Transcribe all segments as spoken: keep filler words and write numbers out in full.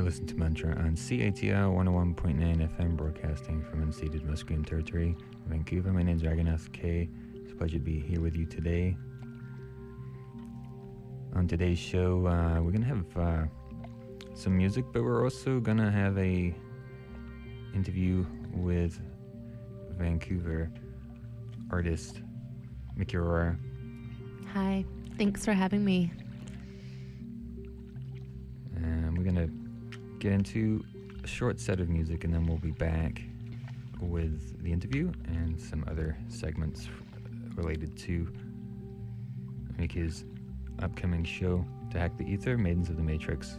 listen to Mantra on C A T L one oh one point nine F M, broadcasting from unceded Musqueam territory, Vancouver. My name's Raghunath K. It's a pleasure to be here with you today. On today's show, uh, we're gonna have uh, some music, but we're also gonna have a interview with Vancouver artist Mickey Aurora. Hi, thanks for having me. And we're gonna get into a short set of music, and then we'll be back with the interview and some other segments related to Mickey's upcoming show, To Hack the Ether, Maidens of the Matrix.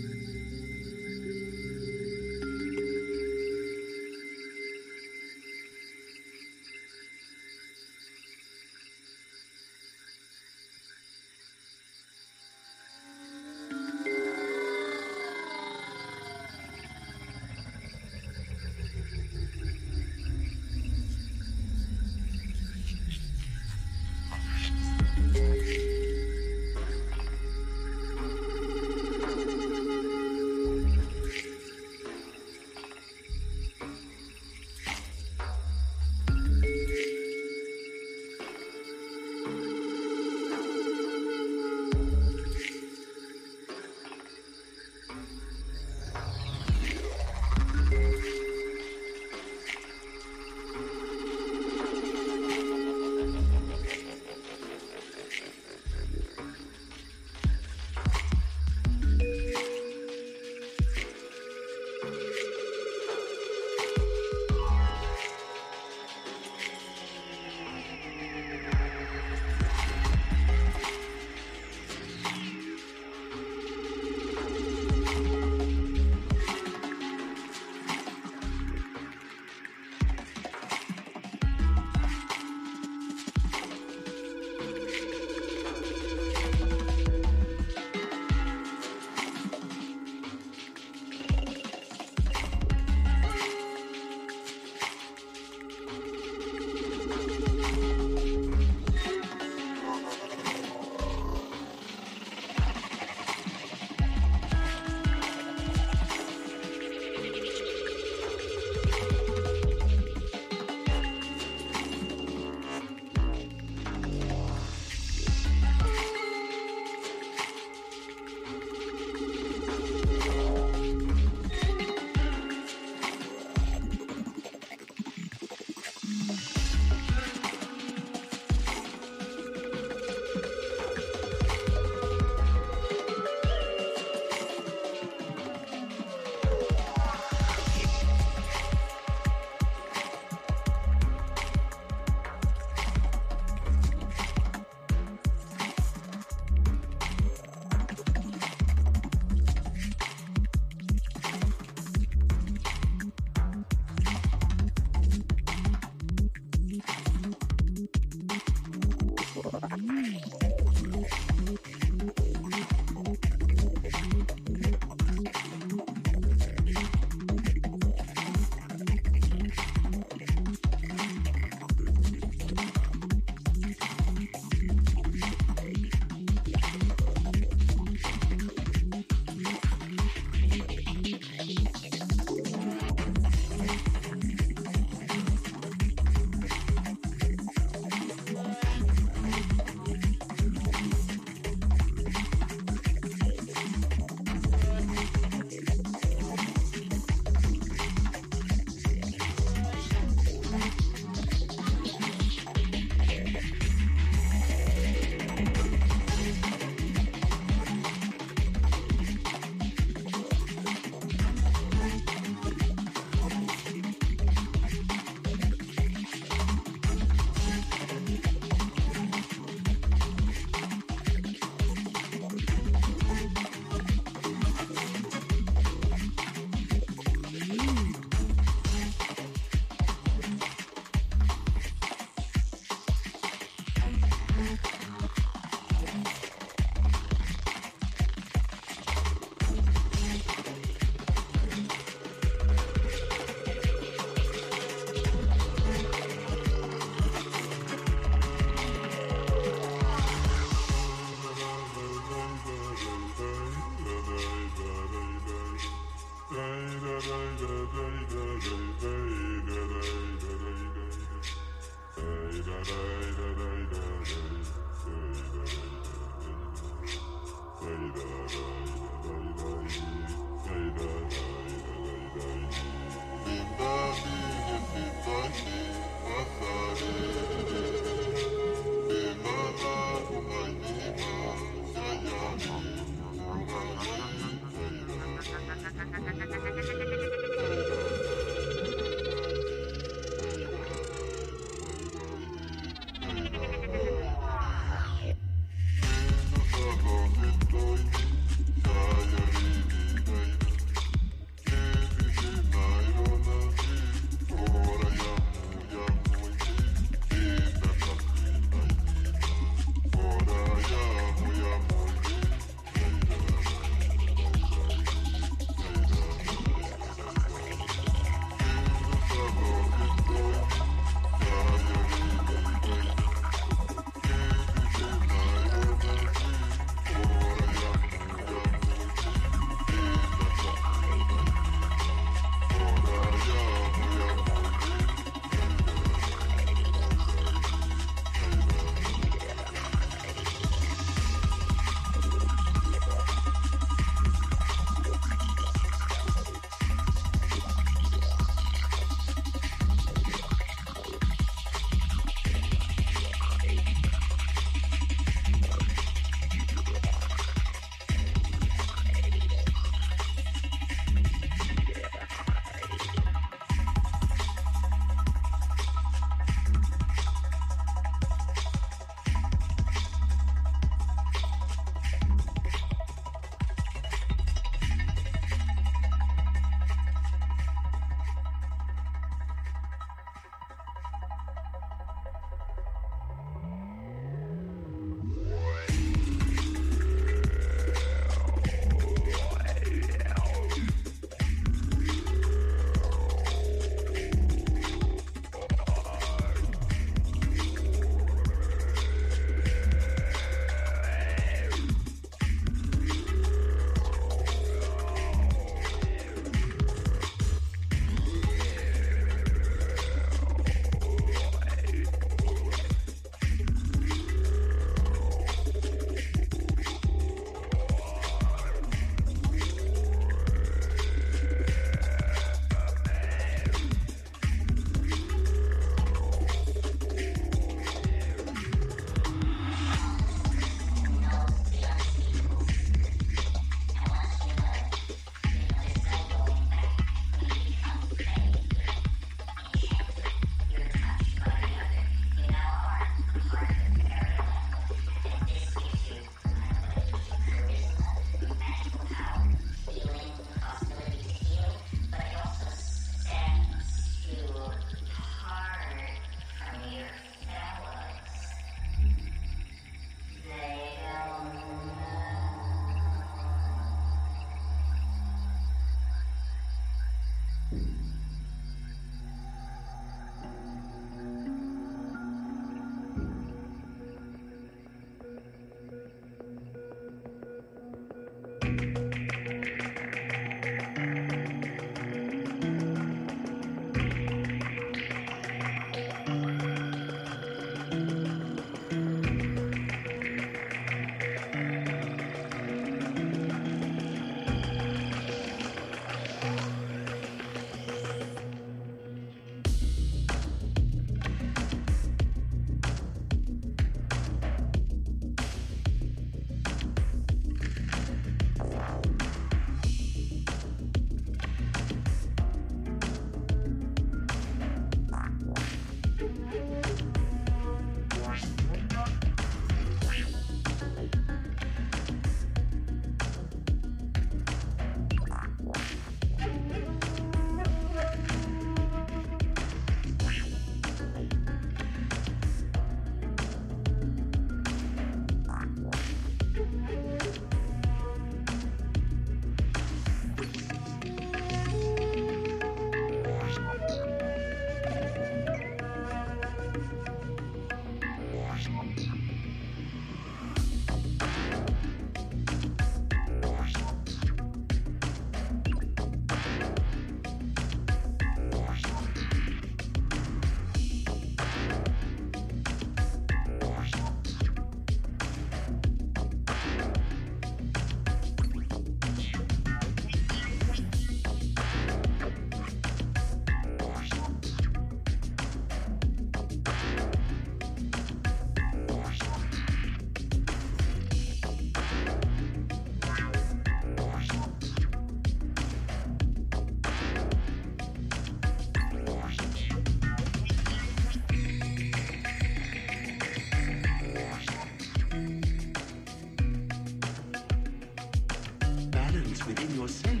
within yourself.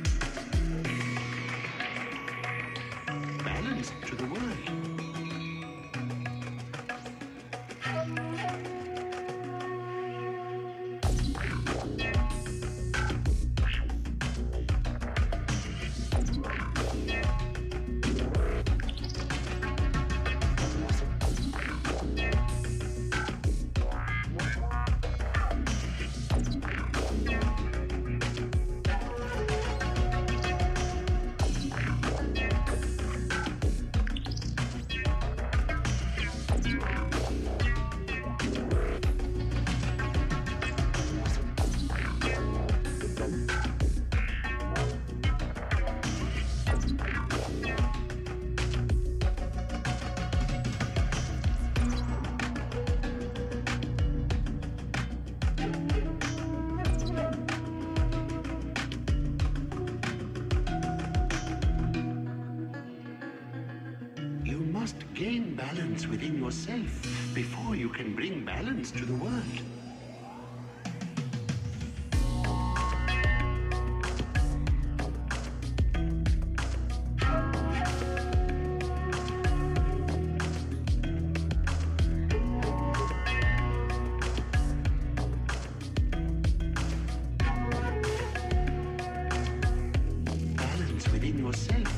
Balance to the world. Gain balance within yourself before you can bring balance to the world. Balance within yourself.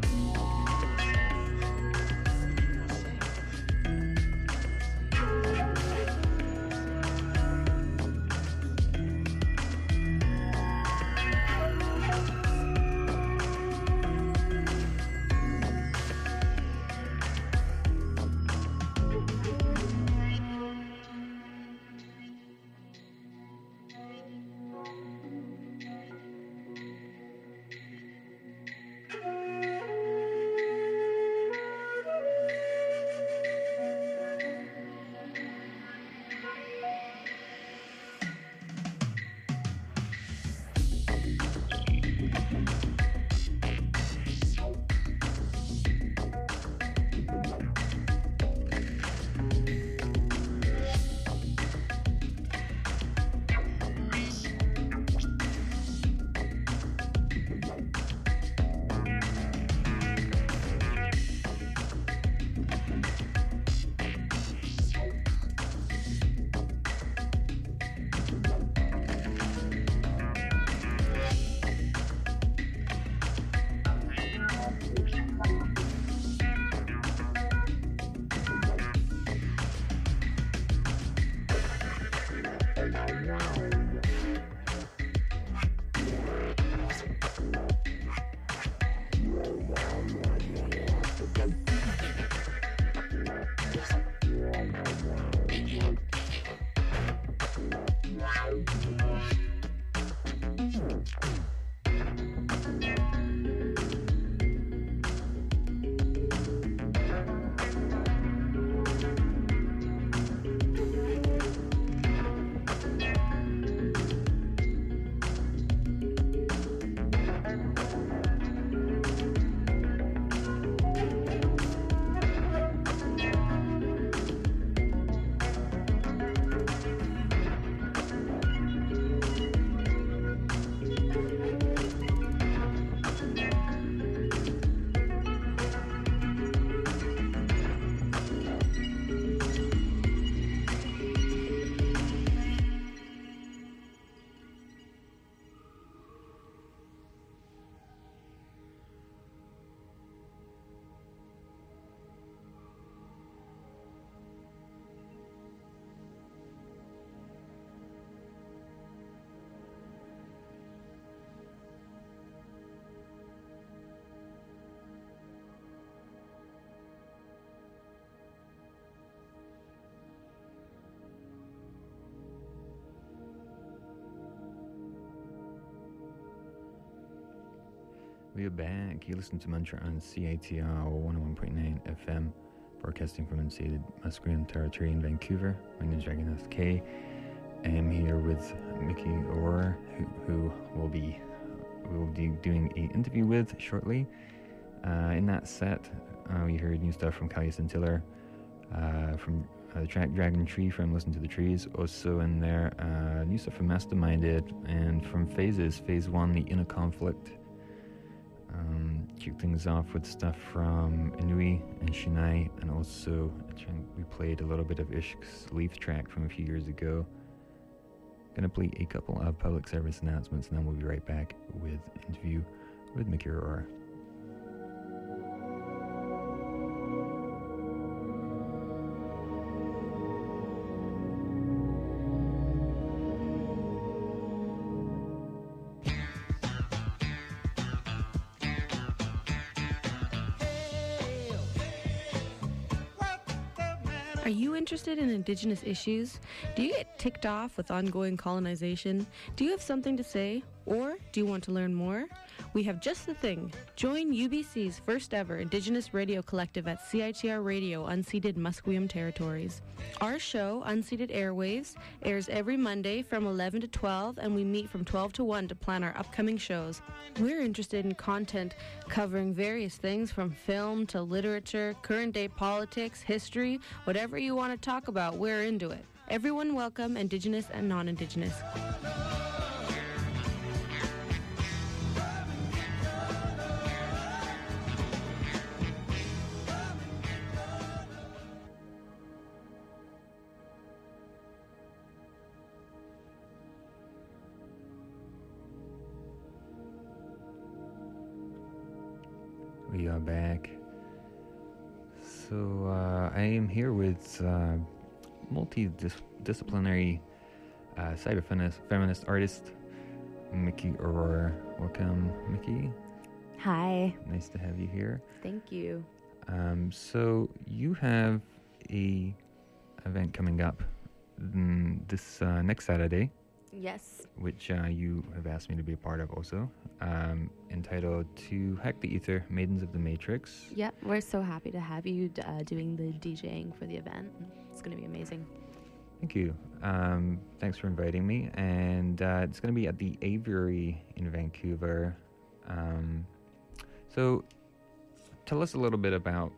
We are back. You listen to Mantra on C I T R one oh one point nine F M, broadcasting from unceded Musqueam territory in Vancouver. My name is Jagannath K. I am here with Mickey Aurora, who, who will be we will be doing an interview with shortly. Uh, in that set, uh, we heard new stuff from Callie Scintiller, uh, from uh, the track Dragon Tree from Listen to the Trees, also in there. Uh, new stuff from Masterminded, and from Phases, Phase one, The Inner Conflict. Um, kick things off with stuff from Inui and Shinai, and also we played a little bit of Ishq's Leaf track from a few years ago. Gonna play a couple of public service announcements, and then we'll be right back with interview with Mickey Aurora. Are you interested in Indigenous issues? Do you get ticked off with ongoing colonization? Do you have something to say? Or do you want to learn more? We have just the thing. Join U B C's first ever Indigenous radio collective at C I T R Radio, unceded Musqueam Territories. Our show, Unceded Airwaves, airs every Monday from eleven to twelve, and we meet from twelve to one to plan our upcoming shows. We're interested in content covering various things from film to literature, current day politics, history, whatever you want to talk about, we're into it. Everyone welcome, Indigenous and non-Indigenous. We are back. So uh, I am here with uh, multidisciplinary uh, cyber feminist, feminist artist Mickey Aurora. Welcome, Mickey. Hi. Nice to have you here. Thank you. Um, so you have a event coming up mm, this uh, next Saturday. Yes. Which uh, you have asked me to be a part of also, um, entitled To Hack the Ether, Maidens of the Matrix. Yep, we're so happy to have you uh, doing the DJing for the event. It's going to be amazing. Thank you. Um, thanks for inviting me. And uh, it's going to be at the Aviary in Vancouver. Um, so tell us a little bit about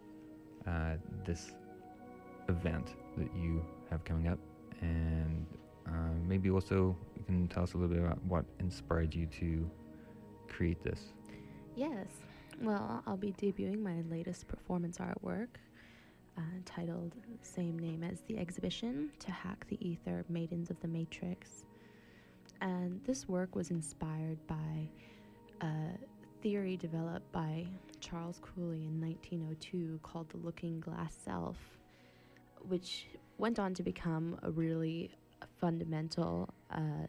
uh, this event that you have coming up, and Uh, maybe also you can tell us a little bit about what inspired you to create this. Yes. Well, I'll be debuting my latest performance artwork uh, titled same name as the exhibition, To Hack the Ether, Maidens of the Matrix. And this work was inspired by a theory developed by Charles Cooley in nineteen oh two called the Looking Glass Self, which went on to become a really fundamental uh,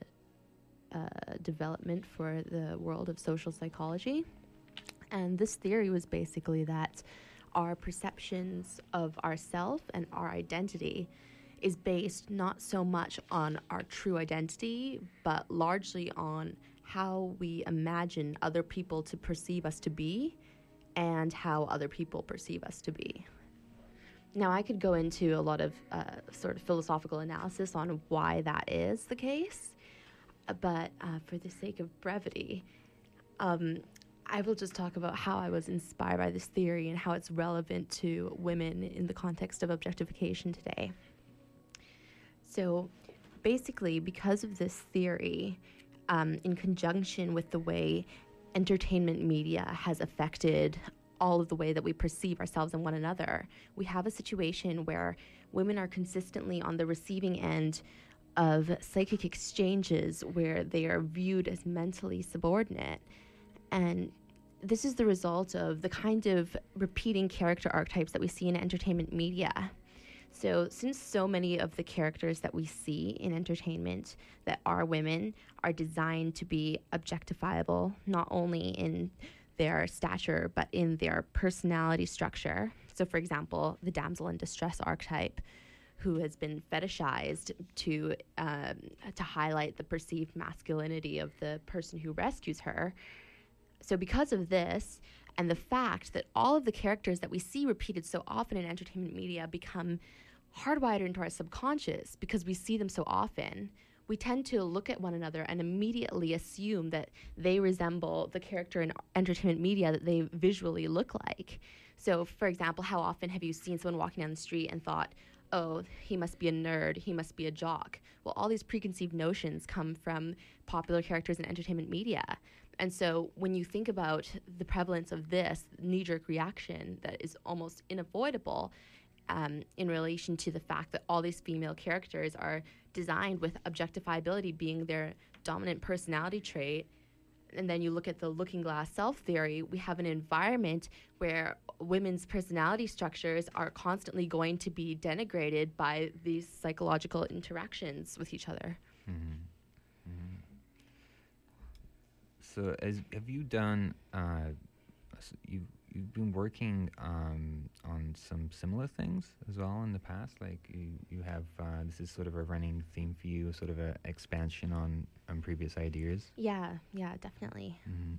uh, development for the world of social psychology. And this theory was basically that our perceptions of ourself and our identity is based not so much on our true identity, but largely on how we imagine other people to perceive us to be and how other people perceive us to be. Now, I could go into a lot of uh, sort of philosophical analysis on why that is the case, but uh, for the sake of brevity, um, I will just talk about how I was inspired by this theory and how it's relevant to women in the context of objectification today. So, basically, because of this theory, um, in conjunction with the way entertainment media has affected all of the way that we perceive ourselves and one another, we have a situation where women are consistently on the receiving end of psychic exchanges where they are viewed as mentally subordinate. And this is the result of the kind of repeating character archetypes that we see in entertainment media. So since so many of the characters that we see in entertainment that are women are designed to be objectifiable, not only in their stature, but in their personality structure. So, for example, the damsel in distress archetype, who has been fetishized to um, to highlight the perceived masculinity of the person who rescues her. So because of this, and the fact that all of the characters that we see repeated so often in entertainment media become hardwired into our subconscious because we see them so often, we tend to look at one another and immediately assume that they resemble the character in entertainment media that they visually look like. So, for example, how often have you seen someone walking down the street and thought, oh, he must be a nerd, he must be a jock. Well, all these preconceived notions come from popular characters in entertainment media. And so when you think about the prevalence of this knee-jerk reaction that is almost unavoidable um, in relation to the fact that all these female characters are designed with objectifiability being their dominant personality trait, and then you look at the looking glass self theory, we have an environment where women's personality structures are constantly going to be denigrated by these psychological interactions with each other. Mm-hmm. Mm-hmm. So, as have you done? Uh, s- you've you've been working um, on some similar things as well in the past. Like you, you have uh, this is sort of a running theme for you, sort of an expansion on on previous ideas. Yeah, yeah, definitely. Mm-hmm.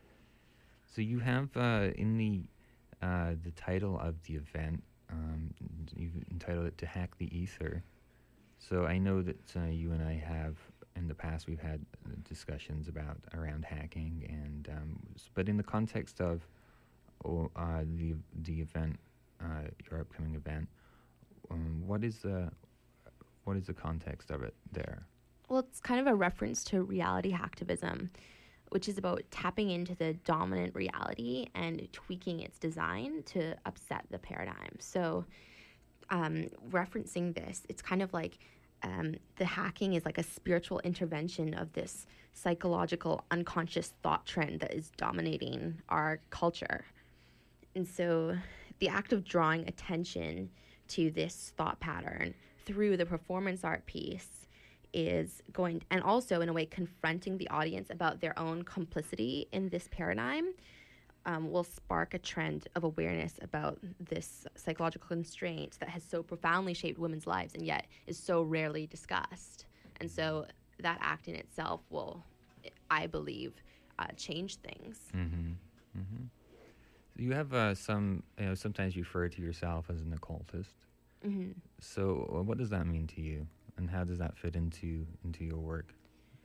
So you have uh, in the uh, the title of the event, um, you've entitled it "To Hack the Ether." So I know that uh, you and I have in the past we've had uh, discussions about around hacking, and um, s- but in the context of oh, uh, the the event, uh, your upcoming event, um, what is the what is the context of it there? Well, it's kind of a reference to reality hacktivism, which is about tapping into the dominant reality and tweaking its design to upset the paradigm. So, um, referencing this, it's kind of like um, the hacking is like a spiritual intervention of this psychological unconscious thought trend that is dominating our culture. And so the act of drawing attention to this thought pattern through the performance art piece is going, and also in a way confronting the audience about their own complicity in this paradigm, um, will spark a trend of awareness about this psychological constraint that has so profoundly shaped women's lives and yet is so rarely discussed. And so that act in itself will, I believe, uh, change things. Mm-hmm. Mm-hmm. So you have uh, some, you know, sometimes you refer to yourself as an occultist. Mm-hmm. So uh, what does that mean to you, and how does that fit into into your work?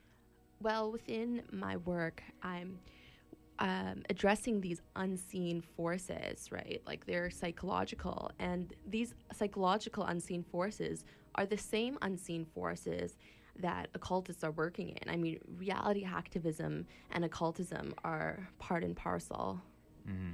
Well, within my work, I'm um, addressing these unseen forces, right? Like they're psychological, and these psychological unseen forces are the same unseen forces that occultists are working in. I mean, reality hacktivism and occultism are part and parcel. Mm-hmm.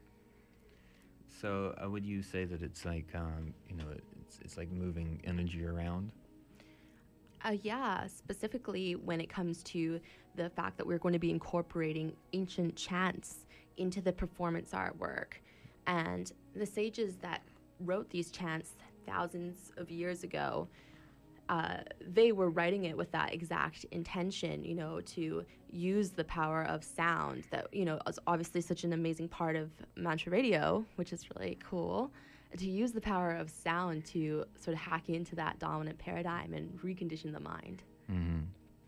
So uh, would you say that it's like, um, you know, it's it's like moving energy around? Uh, yeah, specifically when it comes to the fact that we're going to be incorporating ancient chants into the performance artwork. And the sages that wrote these chants thousands of years ago, uh, they were writing it with that exact intention, you know, to use the power of sound that, you know, is obviously such an amazing part of mantra radio, which is really cool, to use the power of sound to sort of hack into that dominant paradigm and recondition the mind. Mm-hmm.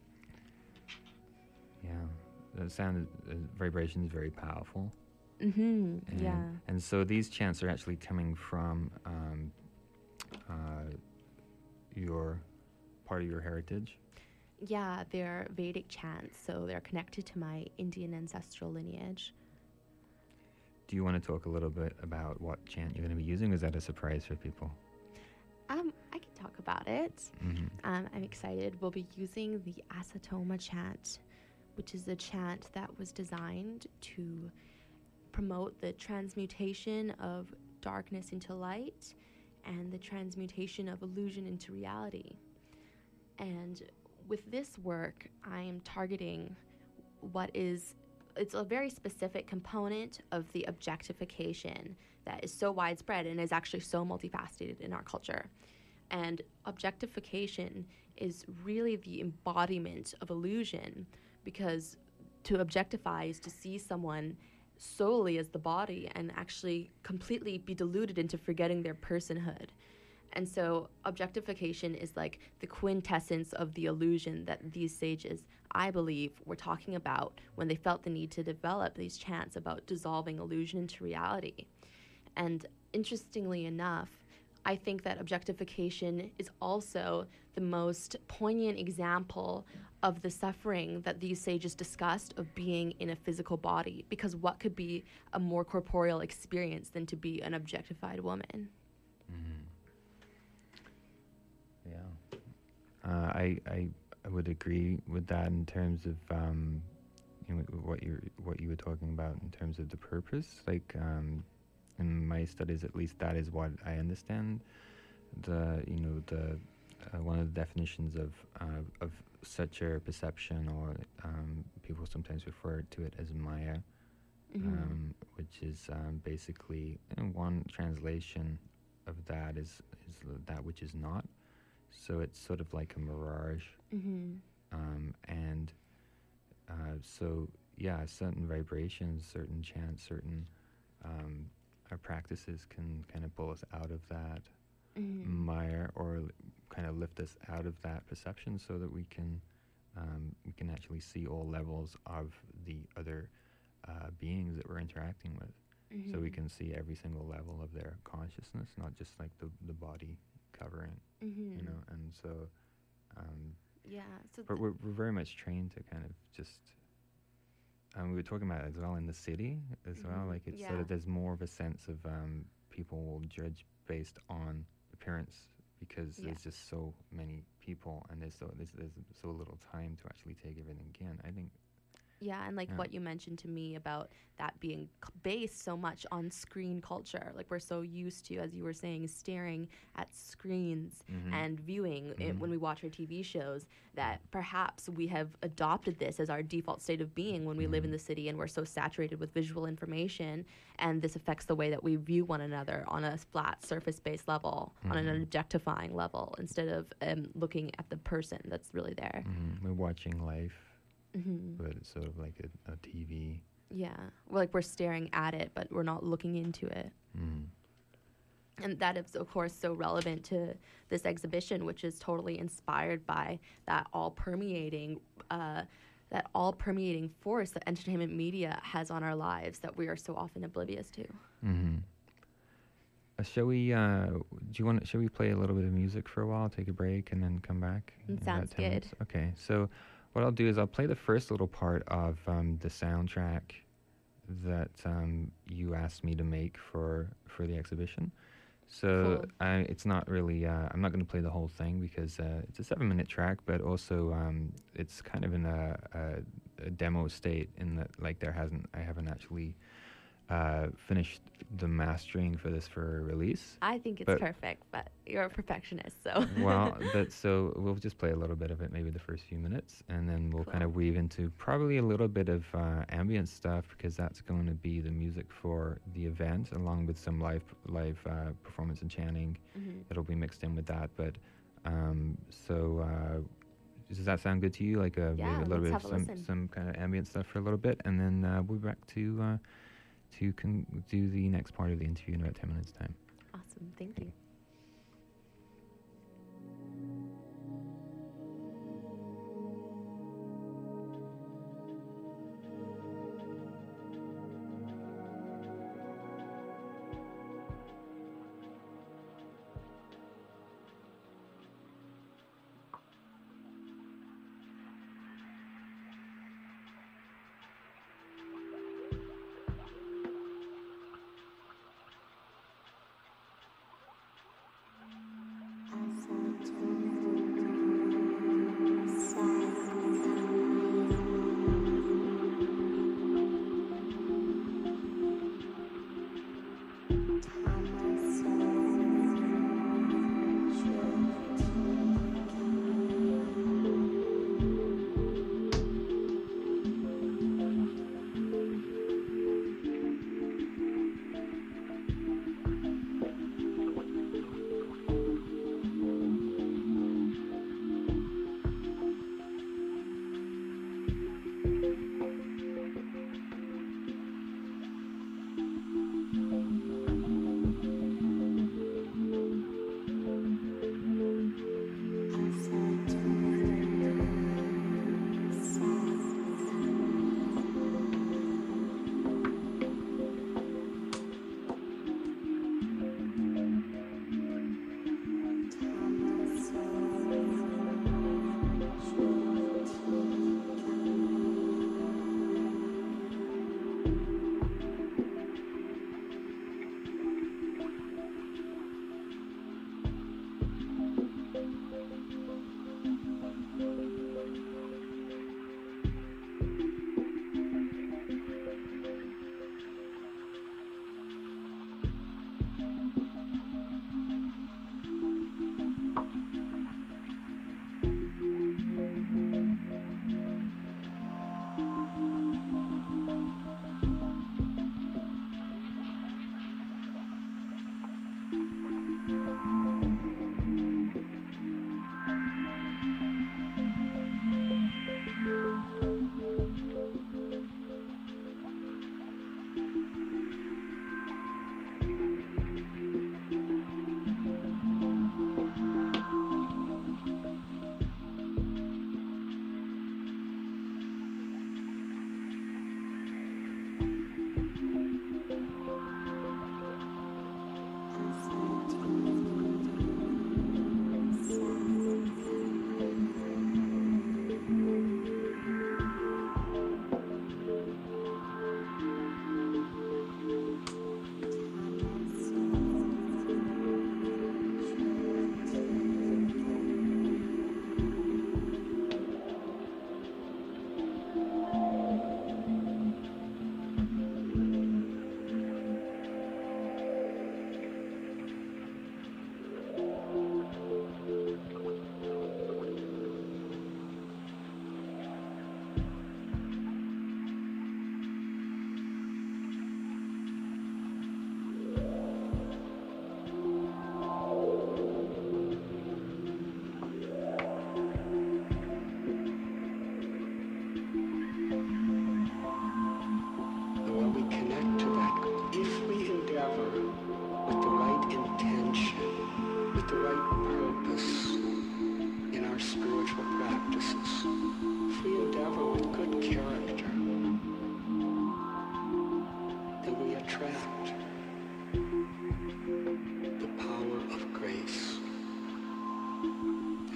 Yeah, the sound, uh, vibration is very powerful. Mm-hmm. And, Yeah. And so these chants are actually coming from um, uh, your part of your heritage. Yeah, they're Vedic chants, so they're connected to my Indian ancestral lineage. Do you want to talk a little bit about what chant you're going to be using? Or is that a surprise for people? Um, I can talk about it. Mm-hmm. Um, I'm excited. We'll be using the Asatoma chant, which is a chant that was designed to promote the transmutation of darkness into light and the transmutation of illusion into reality. And with this work, I am targeting what is, it's a very specific component of the objectification that is so widespread and is actually so multifaceted in our culture. And objectification is really the embodiment of illusion, because to objectify is to see someone solely as the body and actually completely be deluded into forgetting their personhood. And so objectification is like the quintessence of the illusion that these sages, I believe, were talking about when they felt the need to develop these chants about dissolving illusion into reality. And interestingly enough, I think that objectification is also the most poignant example of the suffering that these sages discussed of being in a physical body, because what could be a more corporeal experience than to be an objectified woman? Mm-hmm. Uh, I, I I would agree with that in terms of um, you know, what you what you were talking about in terms of the purpose. Like um, in my studies, at least, that is what I understand. The you know the uh, one of the definitions of uh, of such a perception, or um, people sometimes refer to it as Maya, Mm-hmm. um, which is um, basically, you know, one translation of that is is that which is not. So it's sort of like a mirage, Mm-hmm. um, and uh, so yeah, certain vibrations, certain chants, certain um, uh, practices can kind of pull us out of that Mm-hmm. mire, or l- kind of lift us out of that perception, so that we can um, we can actually see all levels of the other uh, beings that we're interacting with. So we Mhm. can see every single level of their consciousness, not just like the the body covering, Mhm. you know. And so, um, Yeah. So but th- we're we're very much trained to kind of just. Um, we were talking about it as well in the city as well. Mhm. Like it's sort Yeah. of, there's more of a sense of um, people will judge based on appearance, because Yeah. there's just so many people, and there's so there's, there's so little time to actually take everything in. I think. Yeah, and like Yeah. what you mentioned to me about that being c- based so much on screen culture. Like we're so used to, as you were saying, staring at screens Mhm. and viewing it Mhm. when we watch our T V shows, that perhaps we have adopted this as our default state of being when we live in Mhm. the city and we're so saturated with visual information. And this affects the way that we view one another on a flat surface-based level, on an Mhm. objectifying level, instead of um, looking at the person that's really there. Mhm. We're watching life, Hmm. but it's sort of like a, a T V. Yeah, well, like we're staring at it, but we're not looking into it. Mm. And that is, of course, so relevant to this exhibition, which is totally inspired by that all permeating, uh, that all permeating force that entertainment media has on our lives that we are so often oblivious to. Mhm. Uh, shall we? Uh, do you want? Shall we play a little bit of music for a while? Take a break and then come back. Mm, in about sounds ten good. minutes? Okay. So, what I'll do is I'll play the first little part of um, the soundtrack that um, you asked me to make for for the exhibition. So Cool. I, it's not really. Uh, I'm not going to play the whole thing, because uh, it's a seven-minute track, but also um, it's kind of in a, a, a demo state, in that like there hasn't. I haven't actually uh, finished the mastering for this for release. I think it's But- perfect, but you're a perfectionist, so. Well, but so we'll just play a little bit of it, maybe the first few minutes, and then we'll kind Cool. of weave into probably a little bit of uh, ambient stuff, because that's going to be the music for the event, along with some live live uh, performance and chanting. Mhm. It'll be mixed in with that. But um, so uh, does that sound good to you? Like a, Yeah, maybe a little let's bit of have a some listen. some kind of ambient stuff for a little bit, and then uh, we'll be back to uh, to con- do the next part of the interview in about ten minutes time. Awesome, thank you.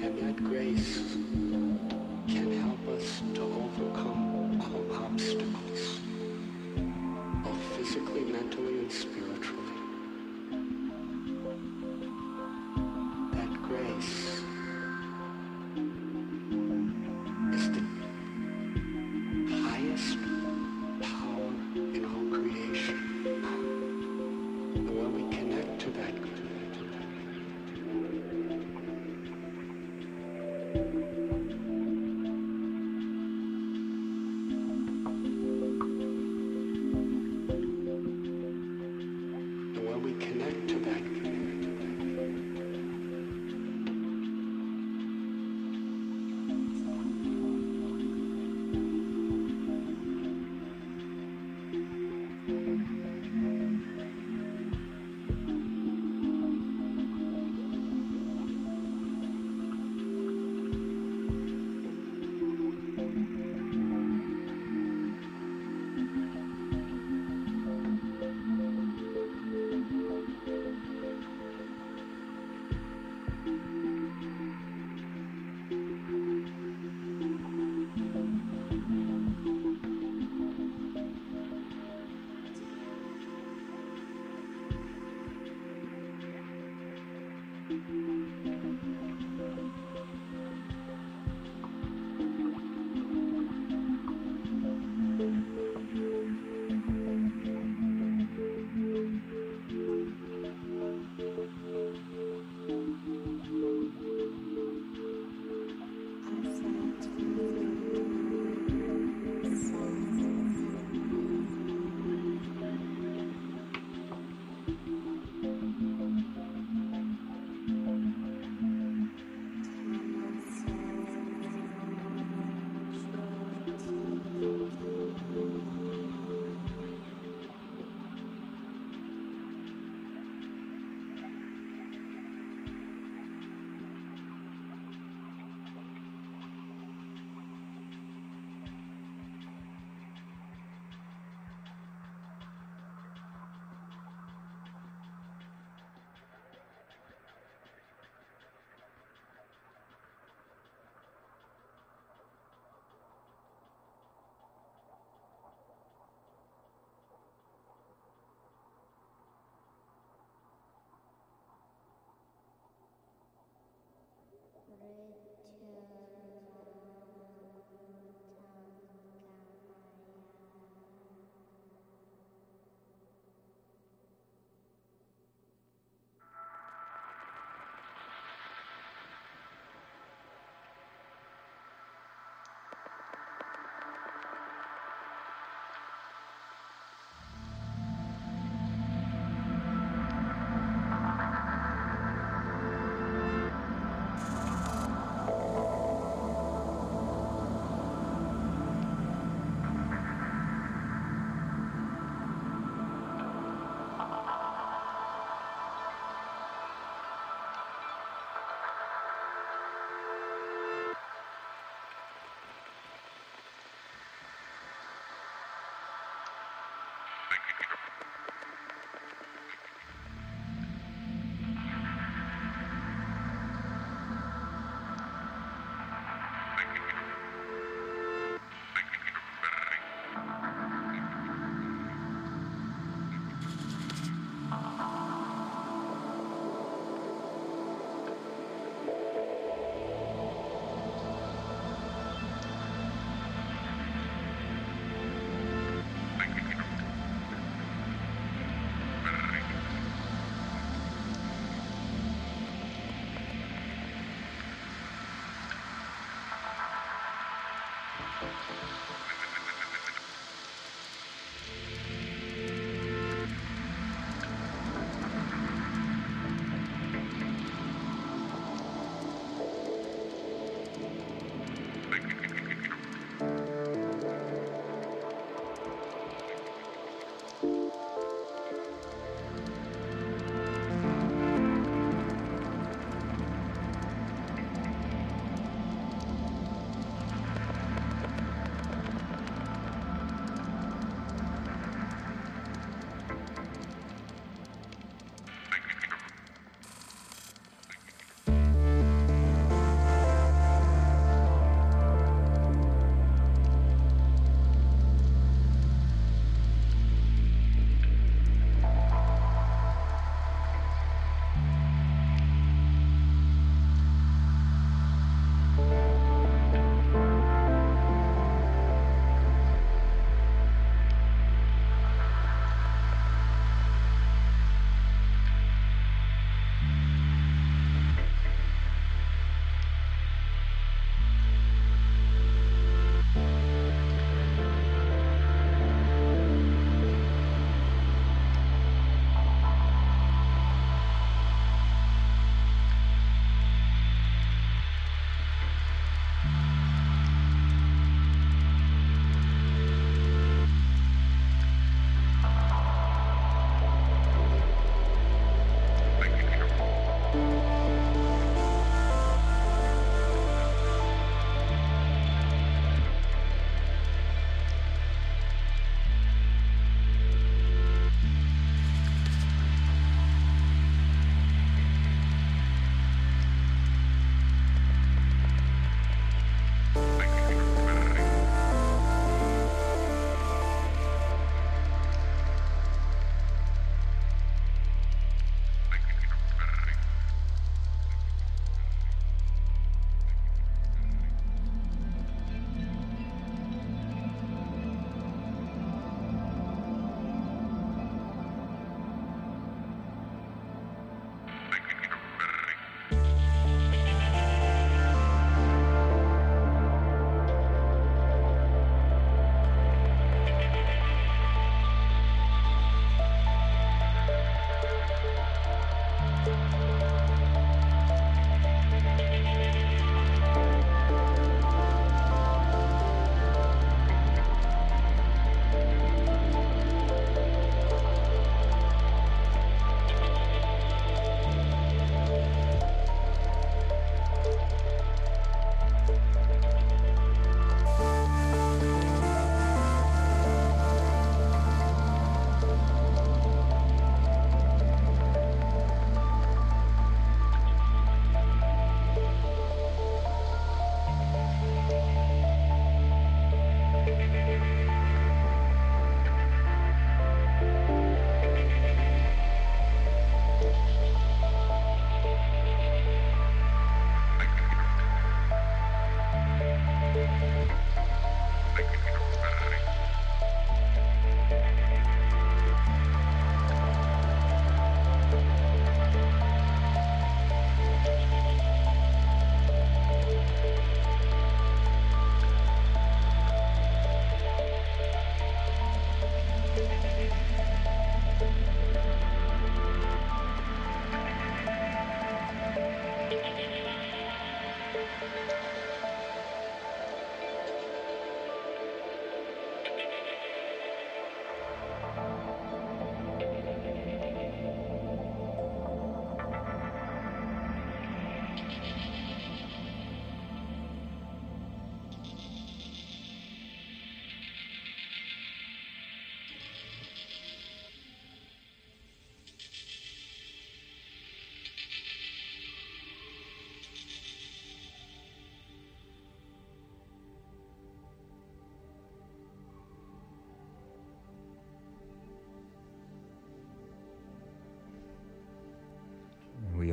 And that grace can help us to overcome all obstacles, both physically, mentally, and spiritually. That grace is the highest power in all creation. And when we connect to that grace, and when we connect to that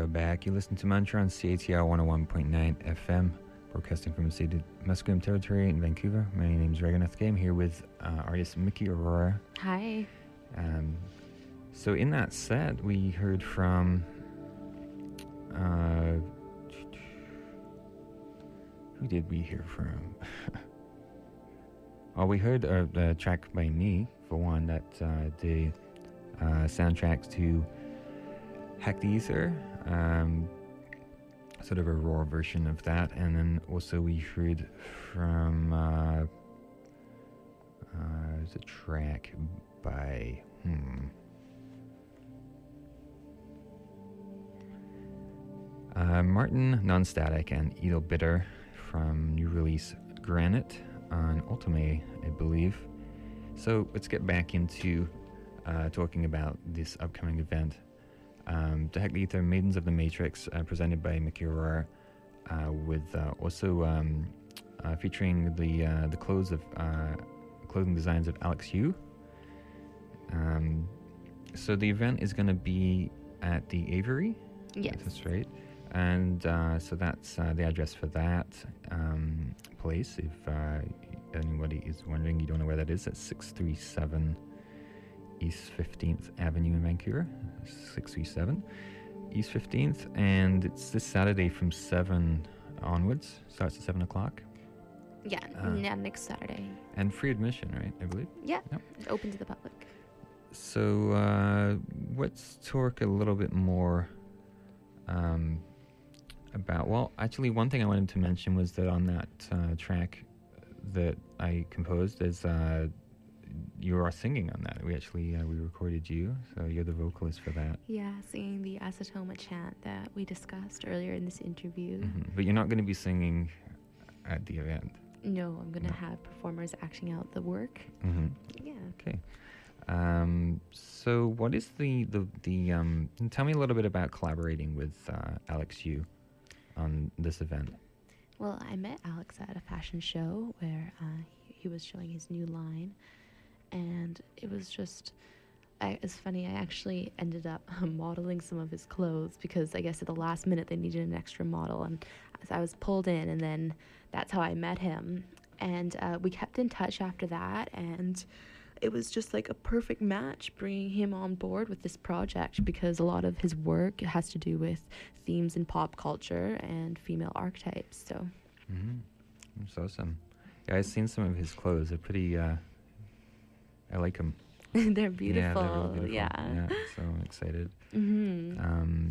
back. You listen to Mantra on C A T R one oh one point nine F M, broadcasting from the ceded Musqueam territory in Vancouver. My name is Raghunath Gay. I'm here with uh, artist Mickey Aurora. Hi. Um, so in that set, we heard from... Uh, who did we hear from? Oh, we heard a, a track by me, for one, that uh, the uh, soundtracks to Hack the Ether, um, sort of a raw version of that, and then also we heard from uh, uh, the track by hmm. Uh, Martin Nonstatic and Edel Bitter from new release Granite on Ultime, I believe. So let's get back into uh, talking about this upcoming event. Um, the Hack the Ether Maidens of the Matrix, uh, presented by Mickey Aurora, uh, with uh, also um, uh, featuring the uh, the clothes of uh, clothing designs of Alex Yu. Um, so the event is going to be at the Avery. Yes. That's right. And uh, so that's uh, the address for that um, place. If uh, anybody is wondering, you don't know where that is, that's six thirty-seven East fifteenth Avenue in Vancouver. six thirty-seven East fifteenth. And it's this Saturday from seven onwards. Starts at seven o'clock. Yeah, Uh, yeah, next Saturday. And free admission, right? I believe. Yeah, Yep. it's open to the public. So uh, let's talk a little bit more um, about, well, actually one thing I wanted to mention was that on that uh, track that I composed is uh, you are singing on that. We actually, uh, we recorded you, so you're the vocalist for that. Yeah, singing the Acetoma chant that we discussed earlier in this interview. Mm-hmm. But you're not going to be singing at the event. No, I'm going to No. have performers acting out the work. Mm-hmm. Yeah. Okay. Um, so what is the, the, the um, tell me a little bit about collaborating with uh, Alex Yu on this event. Well, I met Alex at a fashion show where uh, he, he was showing his new line, and it was just, I, it's funny, I actually ended up modeling some of his clothes because I guess at the last minute they needed an extra model, and so I was pulled in, and then that's how I met him, and uh, we kept in touch after that, and it was just like a perfect match bringing him on board with this project because a lot of his work has to do with themes in pop culture and female archetypes. So, Mm-hmm. That's awesome. Yeah, I've seen some of his clothes. They're pretty, uh, I like them. they're beautiful. Yeah, they're really beautiful. Yeah. Yeah, so I'm excited. Mm-hmm. Um,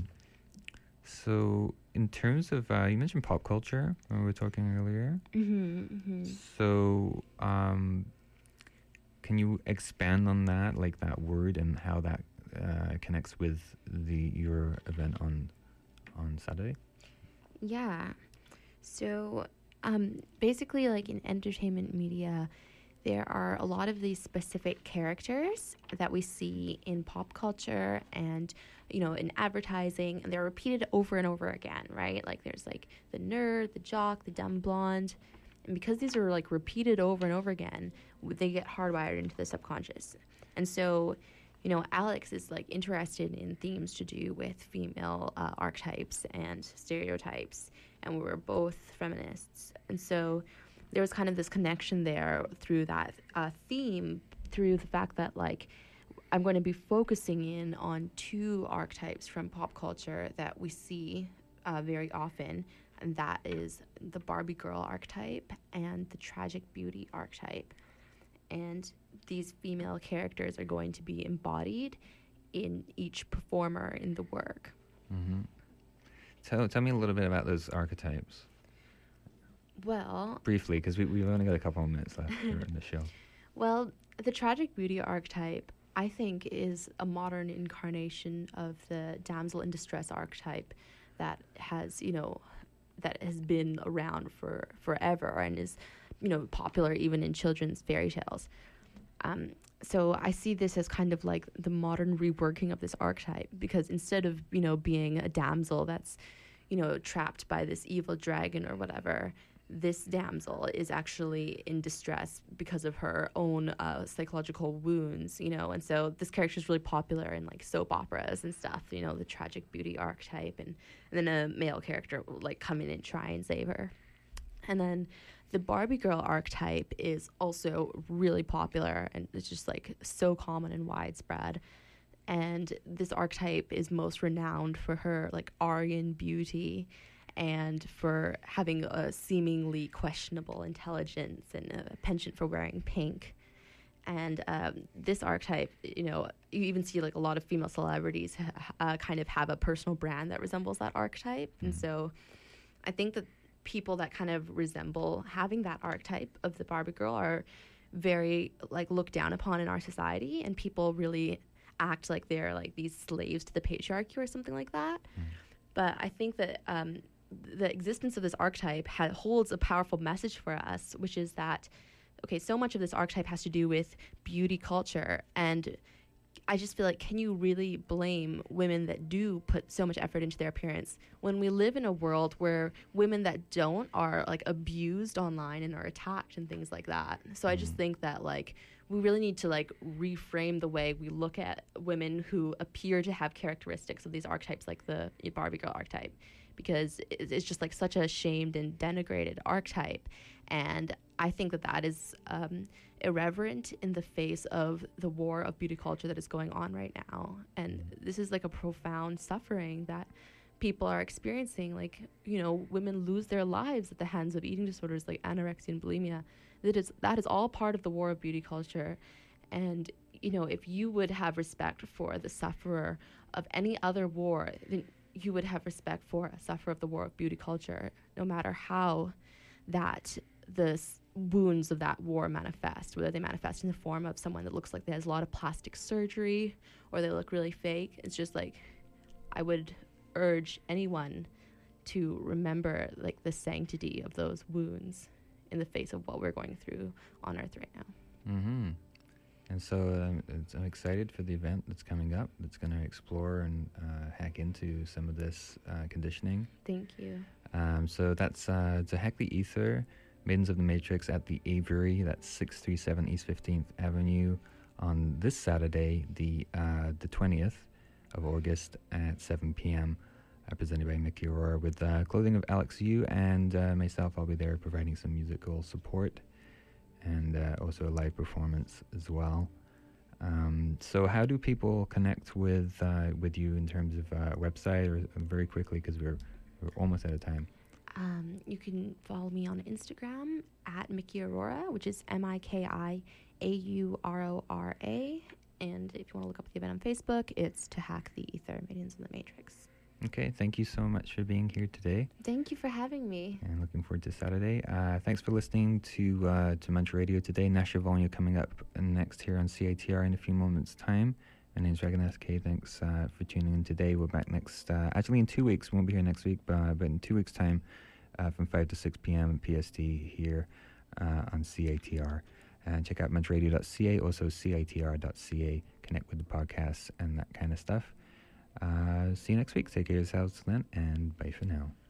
so in terms of, uh, you mentioned pop culture when we were talking earlier. Mm-hmm. Mm-hmm. So, um, can you expand on that, like that word and how that uh, connects with the your event on on Saturday? Yeah. So, um, basically, like in entertainment media, there are a lot of these specific characters that we see in pop culture and, you know, in advertising, and they're repeated over and over again, right? Like there's like the nerd, the jock, the dumb blonde. And because these are like repeated over and over again, they get hardwired into the subconscious. And so, you know, Alex is like interested in themes to do with female uh, archetypes and stereotypes. And we were both feminists. And so there was kind of this connection there through that uh, theme, through the fact that like I'm going to be focusing in on two archetypes from pop culture that we see uh, very often. And that is the Barbie girl archetype and the tragic beauty archetype. And these female characters are going to be embodied in each performer in the work. Mm-hmm. Tell, tell me a little bit about those archetypes. Well, Briefly, because we, we've only got a couple of minutes left here in the show. well, the tragic beauty archetype, I think, is a modern incarnation of the damsel in distress archetype that has, you know, that has been around for forever and is, you know, popular even in children's fairy tales. Um, so I see this as kind of like the modern reworking of this archetype, because instead of, you know, being a damsel that's, you know, trapped by this evil dragon or whatever, this damsel is actually in distress because of her own uh, psychological wounds, you know, and so this character is really popular in like soap operas and stuff, you know, the tragic beauty archetype, and, and then a male character will like come in and try and save her. And then the Barbie girl archetype is also really popular, and it's just like so common and widespread. And this archetype is most renowned for her like Aryan beauty and for having a seemingly questionable intelligence and a penchant for wearing pink. And um, this archetype, you know, you even see like a lot of female celebrities uh, kind of have a personal brand that resembles that archetype. And so I think that people that kind of resemble having that archetype of the Barbie girl are very like looked down upon in our society, and people really act like they're like these slaves to the patriarchy or something like that. Mm. But I think that um, the existence of this archetype ha- holds a powerful message for us, which is that, okay, so much of this archetype has to do with beauty culture. And I just feel like, can you really blame women that do put so much effort into their appearance when we live in a world where women that don't are like abused online and are attacked and things like that? So I just think that like we really need to like reframe the way we look at women who appear to have characteristics of these archetypes, like the Barbie girl archetype, because it's just like such a shamed and denigrated archetype. And I think that that is um, irreverent in the face of the war of beauty culture that is going on right now. And this is like a profound suffering that people are experiencing. Like, you know, women lose their lives at the hands of eating disorders like anorexia and bulimia. That is, that is all part of the war of beauty culture. And, you know, if you would have respect for the sufferer of any other war, then you would have respect for a sufferer of the war of beauty culture, no matter how that the s- wounds of that war manifest, whether they manifest in the form of someone that looks like they has a lot of plastic surgery or they look really fake. It's just like, I would urge anyone to remember like the sanctity of those wounds in the face of what we're going through on Earth right now. Mm-hmm. And so um, it's, I'm excited for the event that's coming up that's going to explore and uh, hack into some of this uh, conditioning. Thank you. Um, so that's uh, to Hack the Ether, Maidens of the Matrix at the Aviary. That's six thirty-seven East fifteenth Avenue on this Saturday, the uh, the twentieth of August at seven p.m. Uh, presented by Mickey Aurora with uh, clothing of Alex Yu, and uh, myself. I'll be there providing some musical support and uh, also a live performance as well. Um, so how do people connect with uh, with you in terms of uh, website, or very quickly, because we're, we're almost out of time? Um, you can follow me on Instagram at Mickey Aurora, which is M I K I A U R O R A. And if you want to look up the event on Facebook, it's To Hack the Ether, Maidens of the Matrix. Okay, thank you so much for being here today. Thank you for having me. And looking forward to Saturday. Uh, thanks for listening to uh, to Munch Radio today. Nasha Volnya coming up next here on C I T R in a few moments' time. My name's Regan S K. Thanks uh, for tuning in today. We're back next, uh, actually in two weeks. We won't be here next week, but, but in two weeks' time uh, from five to six p.m. P S T here uh, on C I T R. And check out munch radio dot c a, also C I T R dot C A. Connect with the podcasts and that kind of stuff. Uh, see you next week. Take care of yourselves then, and bye for now.